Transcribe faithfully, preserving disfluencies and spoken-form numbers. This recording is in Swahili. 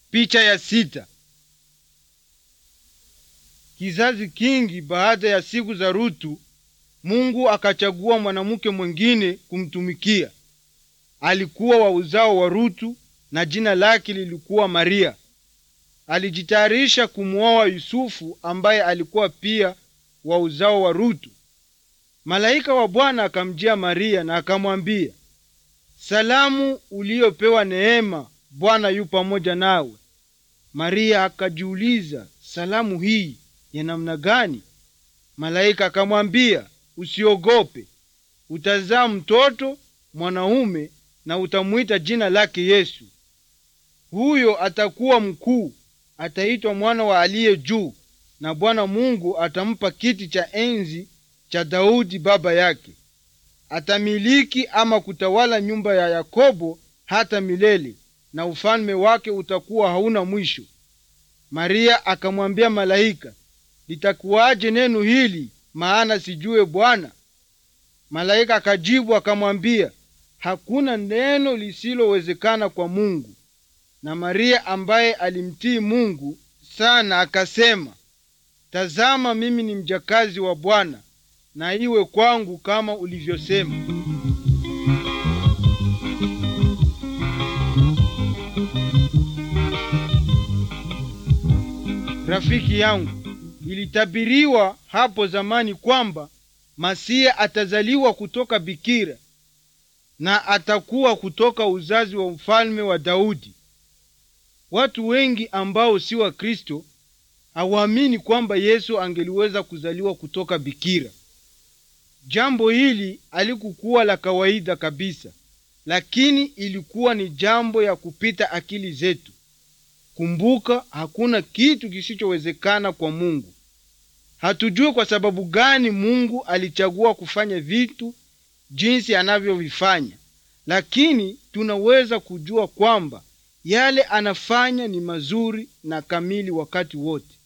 Picha ya sita. Kizazi kingi baada ya siku za Rutu, Mungu akachagua mwanamke mwingine kumtumikia. Alikuwa wa uzao wa Rutu na jina lake lilikuwa Maria. Alijitayarisha kumuoa Yusufu ambaye alikuwa pia wa uzao wa Rutu. Malaika wa Bwana akamjia Maria na akamwambia, "Salamu uliyopewa neema, Bwana yu pamoja nawe." Maria akajiuliza, salamu hii ya namna gani? Malaika akamwambia, "Usiogope, utazaa mtoto mwanaume na utamuita jina lake Yesu. Huyo atakuwa mkuu, ataitwa mwana wa aliye juu, na Bwana Mungu atampa kiti cha enzi cha Daudi baba yake. Atamiliki ama kutawala nyumba ya Yakobo hata milele, na ufalme wake utakuwa hauna mwisho." Maria akamwambia malaika, "Litakuwaje neno hili, maana sijue Bwana?" Malaika akajibu akamwambia, "Hakuna neno lisilowezekana kwa Mungu." Na Maria ambaye alimtii Mungu sana akasema, "Tazama, mimi ni mjakazi wa Bwana, na iwe kwangu kama ulivyosema." Rafiki yangu, ilitabiriwa hapo zamani kwamba Masia atazaliwa kutoka bikira na atakuwa kutoka uzazi wa ufalme wa Daudi. Watu wengi ambao si wa Kristo hawaamini kwamba Yesu angeliweza kuzaliwa kutoka bikira. Jambo hili halikukuwa la kawaida kabisa, lakini ilikuwa ni jambo ya kupita akili zetu. Kumbuka, hakuna kitu kisichowezekana kwa Mungu. Hatujui kwa sababu gani Mungu alichagua kufanya vitu jinsi anavyovifanya, lakini tunaweza kujua kwamba yale anafanya ni mazuri na kamili wakati wote.